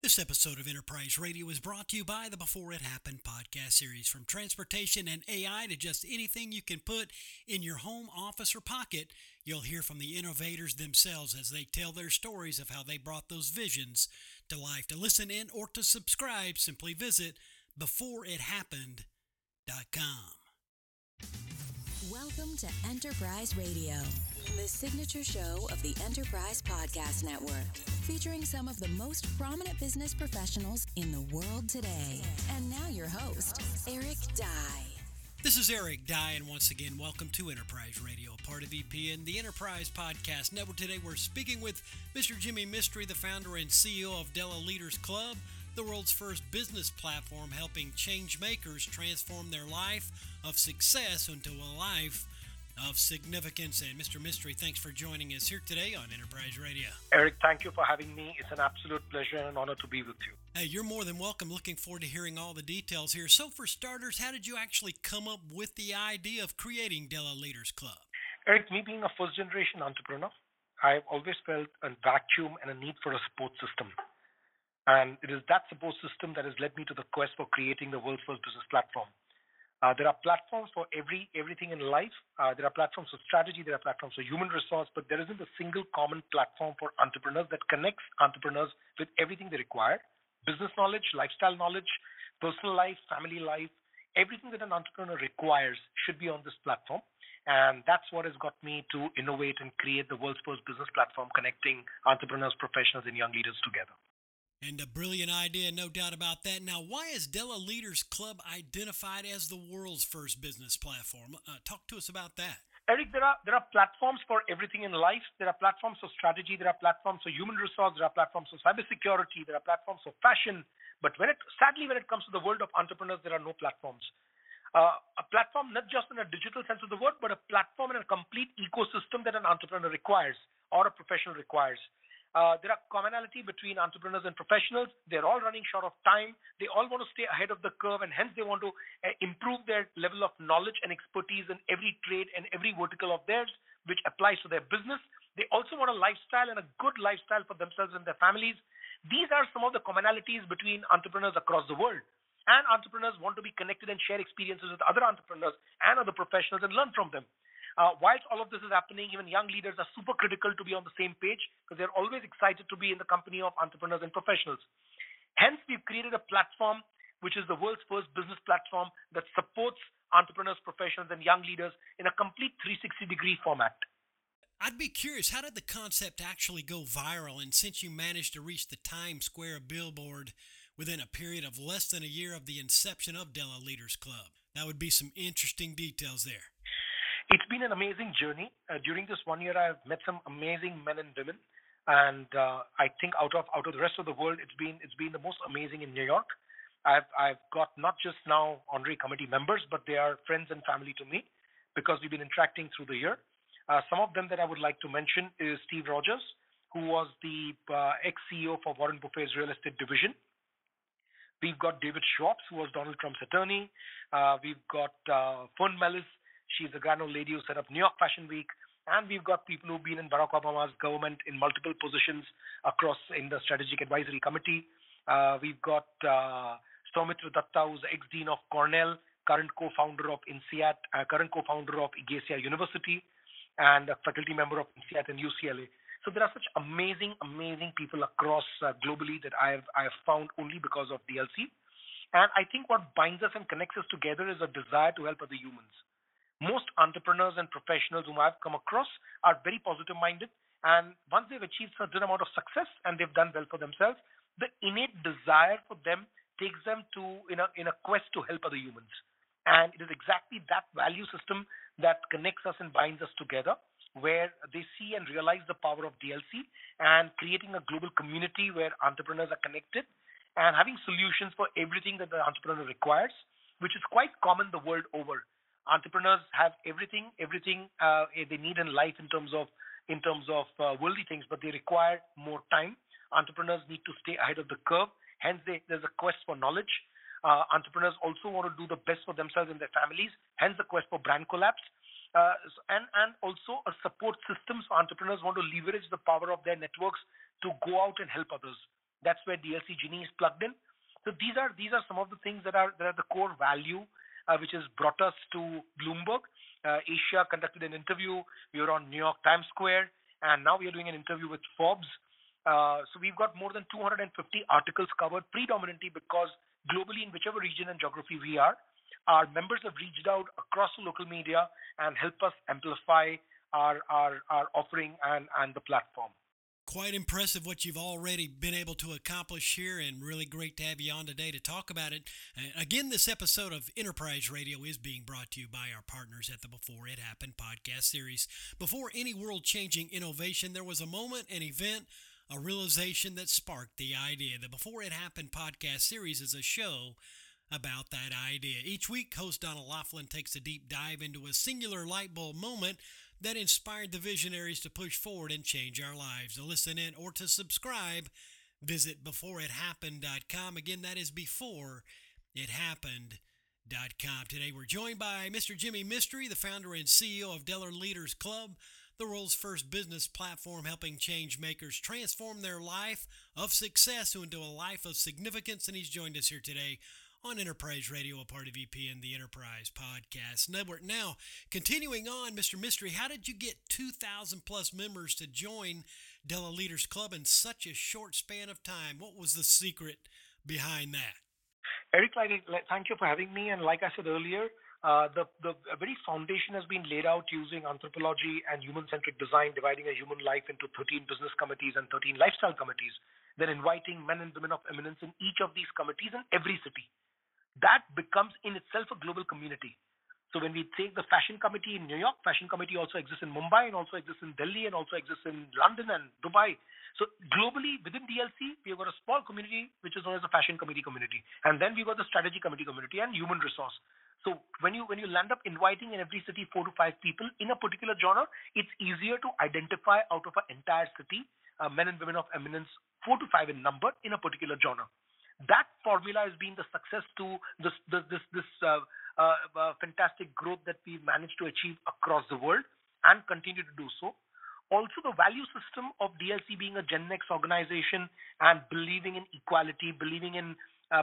This episode of Enterprise Radio is brought to you by the Before It Happened podcast series. From transportation and AI to just anything you can put in your home, office, or pocket, you'll hear from the innovators themselves as they tell their stories of how they brought those visions to life. To listen in or to subscribe, simply visit beforeithappened.com. Welcome to Enterprise Radio, the signature show of the Enterprise Podcast Network, featuring some of the most prominent business professionals in the world today. And now your host, Eric Dye. This is Eric Dye, and once again, welcome to Enterprise Radio, a part of EPN, the Enterprise Podcast Network. Today, we're speaking with Mr. Jimmy Mistry, the founder and CEO of Della Leaders Club, the world's first business platform helping change makers transform their life of success into a life of significance. And Mr. Mistry, thanks for joining us here today on Enterprise Radio. Eric, thank you for having me. It's an absolute pleasure and an honor to be with you. Hey, you're more than welcome. Looking forward to hearing all the details here. So for starters, how did you actually come up with the idea of creating Della Leaders Club? Eric, me being a first-generation entrepreneur, I've always felt a vacuum and a need for a support system. And it is that support system that has led me to the quest for creating the world's first business platform. There are platforms for everything in life. There are platforms for strategy. There are platforms for human resource. But there isn't a single common platform for entrepreneurs that connects entrepreneurs with everything they require. Business knowledge, lifestyle knowledge, personal life, family life. Everything that an entrepreneur requires should be on this platform. And that's what has got me to innovate and create the world's first business platform connecting entrepreneurs, professionals, and young leaders together. And a brilliant idea, no doubt about that. Now, why is Della Leaders Club identified as the world's first business platform? Talk to us about that. Eric, there are platforms for everything in life. There are platforms for strategy. There are platforms for human resource. There are platforms for cybersecurity. There are platforms for fashion. But sadly, when it comes to the world of entrepreneurs, there are no platforms. A platform, not just in a digital sense of the word, but a platform and a complete ecosystem that an entrepreneur requires or a professional requires. There are commonality between entrepreneurs and professionals. They're all running short of time. They all want to stay ahead of the curve, and hence they want to improve their level of knowledge and expertise in every trade and every vertical of theirs, which applies to their business. They also want a lifestyle and a good lifestyle for themselves and their families. These are some of the commonalities between entrepreneurs across the world. And entrepreneurs want to be connected and share experiences with other entrepreneurs and other professionals and learn from them. Whilst all of this is happening, even young leaders are super critical to be on the same page because they're always excited to be in the company of entrepreneurs and professionals. Hence, we've created a platform which is the world's first business platform that supports entrepreneurs, professionals, and young leaders in a complete 360-degree format. I'd be curious, how did the concept actually go viral? And since you managed to reach the Times Square billboard within a period of less than a year of the inception of Della Leaders Club, that would be some interesting details there. It's been an amazing journey. During this 1 year, I've met some amazing men and women, and I think out of the rest of the world, it's been the most amazing in New York. I've got not just now honorary committee members, but they are friends and family to me because we've been interacting through the year. Some of them that I would like to mention is Steve Rogers, who was the ex-CEO for Warren Buffett's real estate division. We've got David Schwartz, who was Donald Trump's attorney. We've got Fern Mellis. She's the grand old lady who set up New York Fashion Week. And we've got people who've been in Barack Obama's government in multiple positions across in the Strategic Advisory Committee. We've got Soumitra Datta, who's the ex-dean of Cornell, current co-founder of INSEAD, current co-founder of IGESIA University, and a faculty member of INSEAD and UCLA. So there are such amazing people across globally that I have found only because of DLC. And I think what binds us and connects us together is a desire to help other humans. Most entrepreneurs and professionals whom I've come across are very positive-minded, and once they've achieved a certain amount of success and they've done well for themselves, the innate desire for them takes them to in a quest to help other humans. And it is exactly that value system that connects us and binds us together, where they see and realize the power of DLC and creating a global community where entrepreneurs are connected and having solutions for everything that the entrepreneur requires, which is quite common the world over. Entrepreneurs have everything they need in life in terms of worldly things, but they require more time. Entrepreneurs need to stay ahead of the curve. Hence, there's a quest for knowledge. Entrepreneurs also want to do the best for themselves and their families. Hence, the quest for brand collapse. And also a support system. So entrepreneurs want to leverage the power of their networks to go out and help others. That's where DLC Genie is plugged in. So these are some of the things that are the core value which has brought us to Bloomberg. Asia conducted an interview. We were on New York Times Square, and now we are doing an interview with Forbes. So we've got more than 250 articles covered, predominantly because globally, in whichever region and geography we are, our members have reached out across the local media and help us amplify our offering and the platform. Quite impressive what you've already been able to accomplish here, and really great to have you on today to talk about it. Again, this episode of Enterprise Radio is being brought to you by our partners at the Before It Happened podcast series. Before any world-changing innovation, there was a moment, an event, a realization that sparked the idea. The Before It Happened podcast series is a show about that idea. Each week, host Donald Laughlin takes a deep dive into a singular light bulb moment that inspired the visionaries to push forward and change our lives. To listen in or to subscribe, visit beforeithappened.com. Again, that is beforeithappened.com. Today we're joined by Mr. Jimmy Mistry, the founder and CEO of Deller Leaders Club, the world's first business platform helping change makers transform their life of success into a life of significance. And he's joined us here today on Enterprise Radio, a part of EPN, the Enterprise Podcast Network. Now, continuing on, Mr. Mistry, how did you get 2,000 plus members to join Deller Leaders Club in such a short span of time? What was the secret behind that? Eric, thank you for having me. And like I said earlier, the very foundation has been laid out using anthropology and human-centric design, dividing a human life into 13 business committees and 13 lifestyle committees, then inviting men and women of eminence in each of these committees in every city. That becomes in itself a global community. So when we take the fashion committee in New York, fashion committee also exists in Mumbai and also exists in Delhi and also exists in London and Dubai. So globally within DLC, we've got a small community which is known as the fashion committee community. And then we've got the strategy committee community and human resource. So when you land up inviting in every city 4 to 5 people in a particular genre, it's easier to identify out of an entire city men and women of eminence, 4 to 5 in number in a particular genre. That formula has been the success to this fantastic growth that we've managed to achieve across the world and continue to do so. Also, the value system of DLC being a Gen X organization and believing in equality, believing in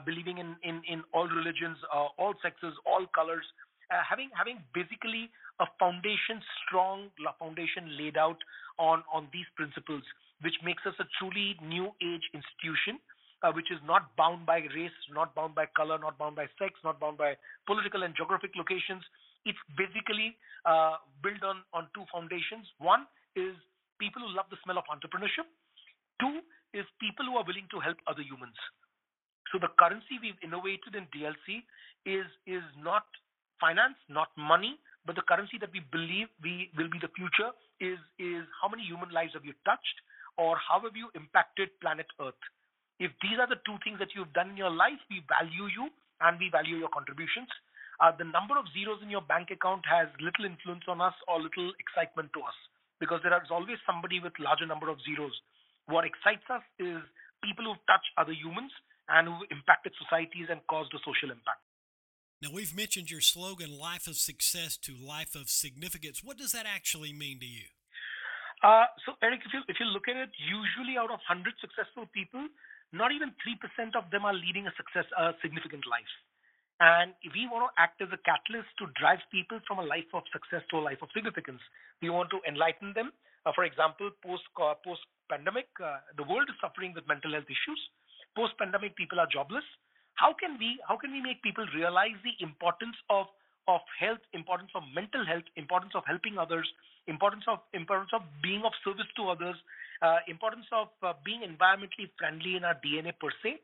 all religions, all sexes, all colors, having basically a strong foundation laid out on these principles, which makes us a truly new age institution. Which is not bound by race, not bound by color, not bound by sex, not bound by political and geographic locations. It's basically built on 2 foundations. One is people who love the smell of entrepreneurship. 2 is people who are willing to help other humans. So the currency we've innovated in DLC is not finance, not money, but the currency that we believe will be the future is how many human lives have you touched, or how have you impacted planet Earth. If these are the 2 things that you've done in your life, we value you and we value your contributions. The number of zeros in your bank account has little influence on us or little excitement to us, because there is always somebody with larger number of zeros. What excites us is people who've touched other humans and who've impacted societies and caused a social impact. Now, we've mentioned your slogan, Life of Success to Life of Significance. What does that actually mean to you? So, Eric, if you look at it, usually out of 100 successful people, not even 3% of them are leading a significant life. And we want to act as a catalyst to drive people from a life of success to a life of significance. We want to enlighten them. For example, post-pandemic, the world is suffering with mental health issues. Post-pandemic, people are jobless. How can we make people realize the importance of health, importance of mental health, importance of helping others, importance of being of service to others, importance of being environmentally friendly in our DNA per se,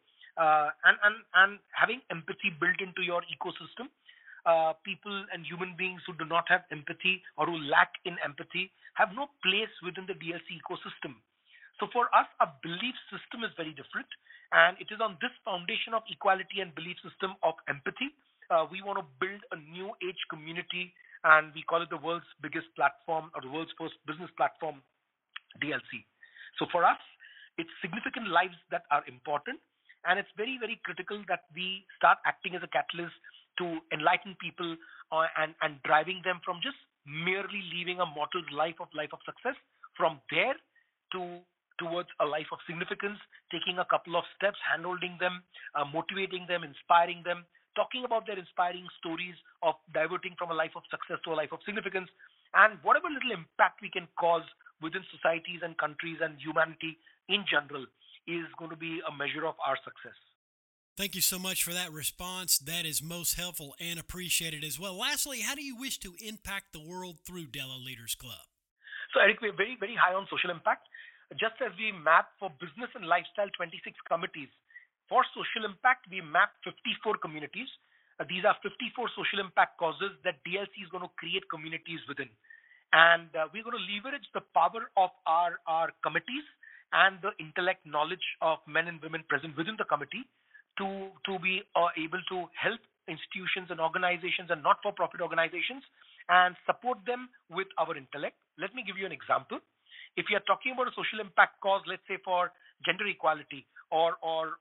and having empathy built into your ecosystem. People and human beings who do not have empathy or who lack in empathy have no place within the DLC ecosystem. So for us, our belief system is very different, and it is on this foundation of equality and belief system of empathy. We want to build a new age community, and we call it the world's biggest platform or the world's first business platform, DLC. So for us, it's significant lives that are important, and it's very, very critical that we start acting as a catalyst to enlighten people and driving them from just merely living a mortal's life of success, from there to towards a life of significance, taking a couple of steps, handholding them, motivating them, inspiring them, talking about their inspiring stories of diverting from a life of success to a life of significance, and whatever little impact we can cause within societies and countries and humanity in general is going to be a measure of our success. Thank you so much for that response. That is most helpful and appreciated as well. Lastly, how do you wish to impact the world through Della Leaders Club? So, Eric, we're very, very high on social impact. Just as we map for business and lifestyle 26 committees, for social impact, we map 54 communities. These are 54 social impact causes that DLC is going to create communities within. And we're going to leverage the power of our committees and the intellect knowledge of men and women present within the committee to be able to help institutions and organizations and not-for-profit organizations and support them with our intellect. Let me give you an example. If you are talking about a social impact cause, let's say for gender equality or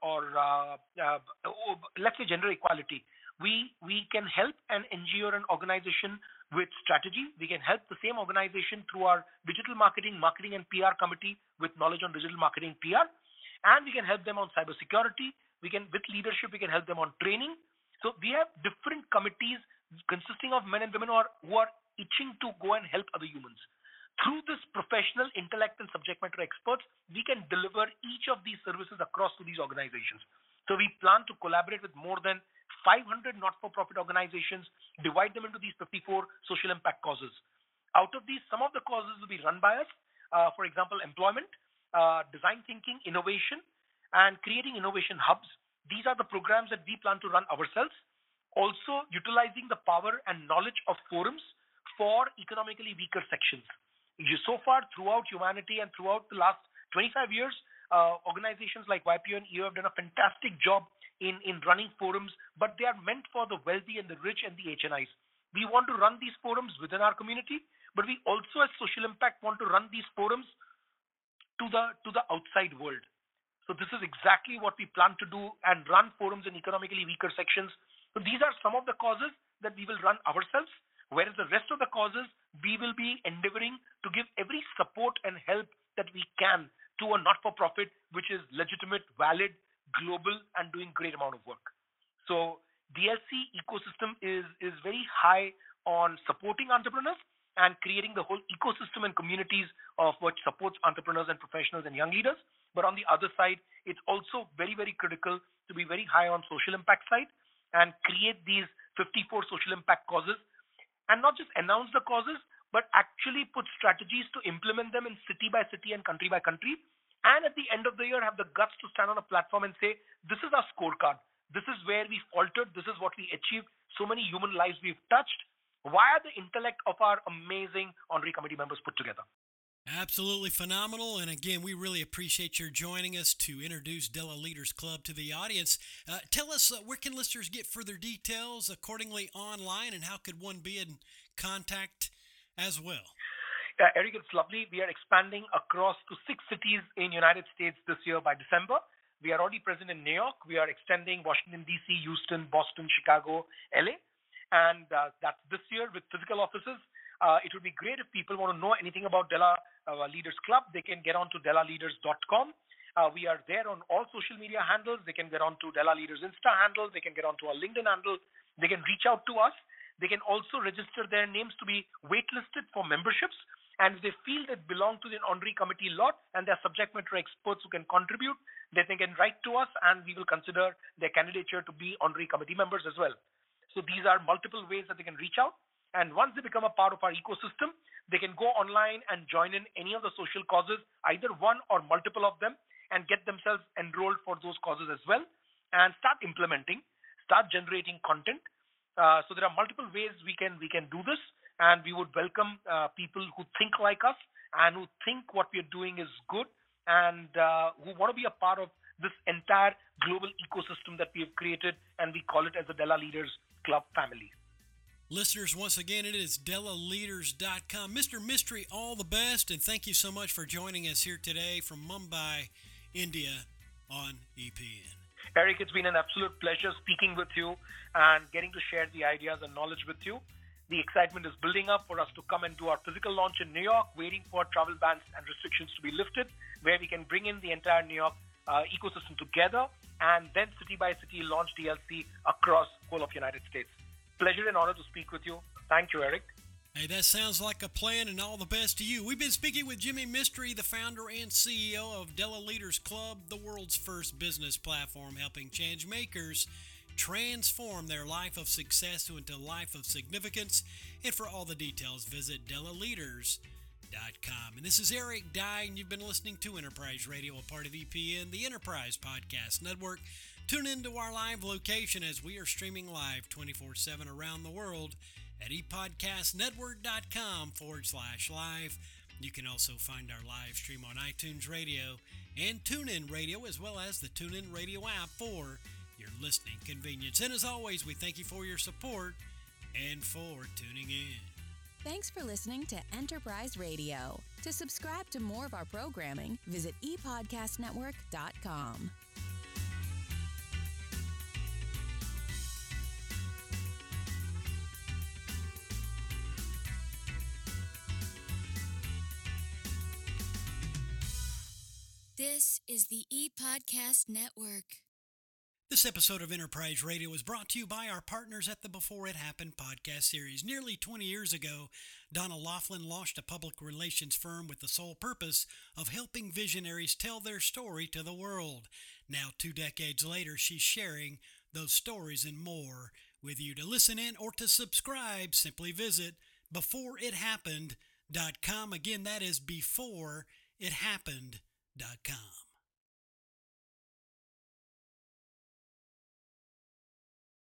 let's say gender equality, we can help an NGO or an organization with strategy. We can help the same organization through our digital marketing and PR committee with knowledge on digital marketing PR. And we can help them on cybersecurity. With leadership, we can help them on training. So we have different committees consisting of men and women who are itching to go and help other humans. Through this professional intellect and subject matter experts, we can deliver each of these services across to these organizations. So we plan to collaborate with more than 500 not-for-profit organizations, divide them into these 54 social impact causes. Out of these, some of the causes will be run by us. For example, employment, design thinking, innovation, and creating innovation hubs. These are the programs that we plan to run ourselves. Also, utilizing the power and knowledge of forums for economically weaker sections. So far, throughout humanity and throughout the last 25 years, organizations like YPO and EO have done a fantastic job in running forums, but they are meant for the wealthy and the rich and the HNIs. We want to run these forums within our community, but we also, as social impact, want to run these forums to the outside world. So this is exactly what we plan to do and run forums in economically weaker sections. So these are some of the causes that we will run ourselves, whereas the rest of the causes, we will be endeavoring to give every support and help that we can to a not-for-profit, which is legitimate, valid, global, and doing great amount of work. So DLC ecosystem is very high on supporting entrepreneurs and creating the whole ecosystem and communities of what supports entrepreneurs and professionals and young leaders. But on the other side, it's also very, very critical to be very high on social impact side and create these 54 social impact causes and not just announce the causes, but actually put strategies to implement them in city by city and country by country. And at the end of the year, have the guts to stand on a platform and say, this is our scorecard. This is where we faltered. This is what we achieved. So many human lives we've touched. Why are the intellect of our amazing honorary committee members put together? Absolutely phenomenal. And again, we really appreciate your joining us to introduce Della Leaders Club to the audience. Tell us, where can listeners get further details accordingly online, and how could one be in contact as well? Eric, it's lovely. We are expanding across to 6 cities in United States this year by December. We are already present in New York. We are extending Washington, D.C., Houston, Boston, Chicago, L.A. And that's this year with physical offices. It would be great if people want to know anything about Della Leaders Club. They can get on to DellaLeaders.com. We are there on all social media handles. They can get on to Della Leaders Insta handle. They can get on to our LinkedIn handle. They can reach out to us. They can also register their names to be waitlisted for memberships. And if they feel they belong to the honorary committee lot and they're subject matter experts who can contribute, then they can write to us and we will consider their candidature to be honorary committee members as well. So these are multiple ways that they can reach out. And once they become a part of our ecosystem, they can go online and join in any of the social causes, either one or multiple of them, and get themselves enrolled for those causes as well, and start implementing, start generating content. So there are multiple ways we can do this, and we would welcome people who think like us and who think what we are doing is good, and who want to be a part of this entire global ecosystem that we have created, and we call it as the Della Leaders Club family. Listeners, once again, it is DellaLeaders.com. Mr. Mistry, all the best, and thank you so much for joining us here today from Mumbai, India on EPN. Eric, it's been an absolute pleasure speaking with you and getting to share the ideas and knowledge with you. The excitement is building up for us to come and do our physical launch in New York, waiting for travel bans and restrictions to be lifted, where we can bring in the entire New York ecosystem together and then city by city launch DLC across the whole of the United States. Pleasure and honor to speak with you. Thank you, Eric. Hey, that sounds like a plan, and all the best to you. We've been speaking with Jimmy Mistry, the founder and CEO of Della Leaders Club, the world's first business platform helping change makers transform their life of success into a life of significance. And for all the details, visit DellaLeaders.com. And this is Eric Dye, and you've been listening to Enterprise Radio, a part of EPN, the Enterprise Podcast Network. Tune into our live location as we are streaming live 24/7 around the world at epodcastnetwork.com/live. You can also find our live stream on iTunes Radio and TuneIn Radio, as well as the TuneIn Radio app for your listening convenience. And as always, we thank you for your support and for tuning in. Thanks for listening to Enterprise Radio. To subscribe to more of our programming, visit epodcastnetwork.com. This is the ePodcast Network. This episode of Enterprise Radio is brought to you by our partners at the Before It Happened podcast series. Nearly 20 years ago, Donna Laughlin launched a public relations firm with the sole purpose of helping visionaries tell their story to the world. Now, 2 decades later, she's sharing those stories and more with you. To listen in or to subscribe, simply visit beforeithappened.com. Again, that is beforeithappened.com.